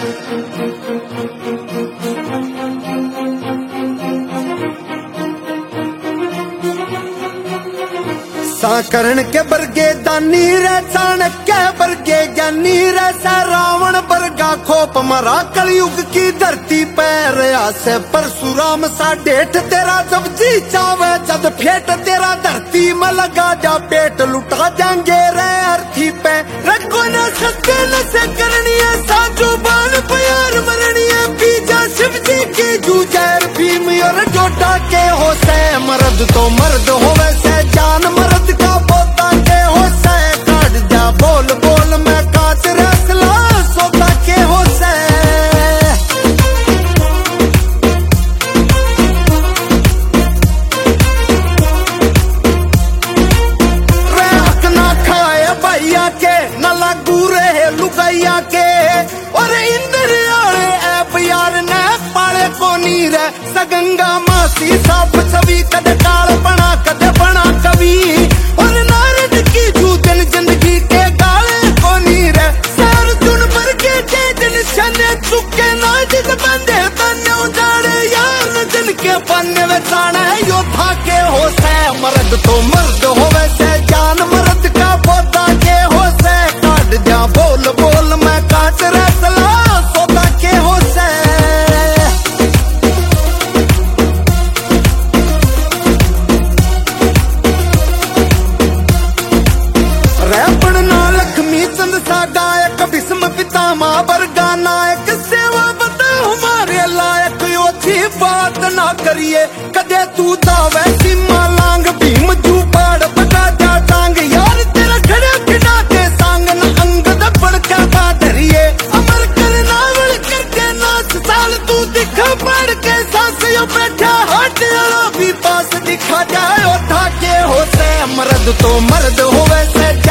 करण के बरगे दानी रे चाणक्य बरगे ज्ञानी रे सा रावण बरगा खोप मरा कलयुग की धरती पैर आसे परशुराम सा डेठ तेरा जब जी चावे जब फेट तेरा धरती में लगा जा पेट लुटा जाएंगे रे अर्थी पे रखो न सत्य न से करनी है साजू बान प्यार मरनी है बीजा शिव जी की जूझैर भीम और जोटा के हो से मर्द तो मर्द हो वैसे जान मर्द का पोता के हो से काट जा बोल बोल मैं काच रसला सोता के हो से रे हक ना खाए भैया के न लागू रहे लुगैया के और इंद्र आले ऐप यार ने पाले को नीर सगंगा मासी साफ छवि कद काल बना कद बना कवि और नारद की जूतन जिंदगी के गाले को नीर सर चुन भर के दिन शने चुके ना जिद बंदे तन्ने उजाड़े यार जिनके पन्ने में जाना है योद्धा के हो से मर्द तो मर्द हो वैसे जान मर्द का पोता के हो से काट जा बोल बोल मैं काट रसला सोता के हो से रैपण ना लक्ष्मी चंद सा गायक भीष्म पितामह बरगा नायक सेवा बता हमारे लायक ओछी बात ना करिए कदे तू दावे सीमा लांग भीम जू पाड़ पका जा टांग यार तेरा खड़े बिना के सांग न अंग दबड़ का बाधरिए अमर करना वल करके नाच साल तू दिखा पड़ के सांस यो बैठा हट भी पास दिखा जाए उठा के हो से मर्द तो मर्द हो वैसे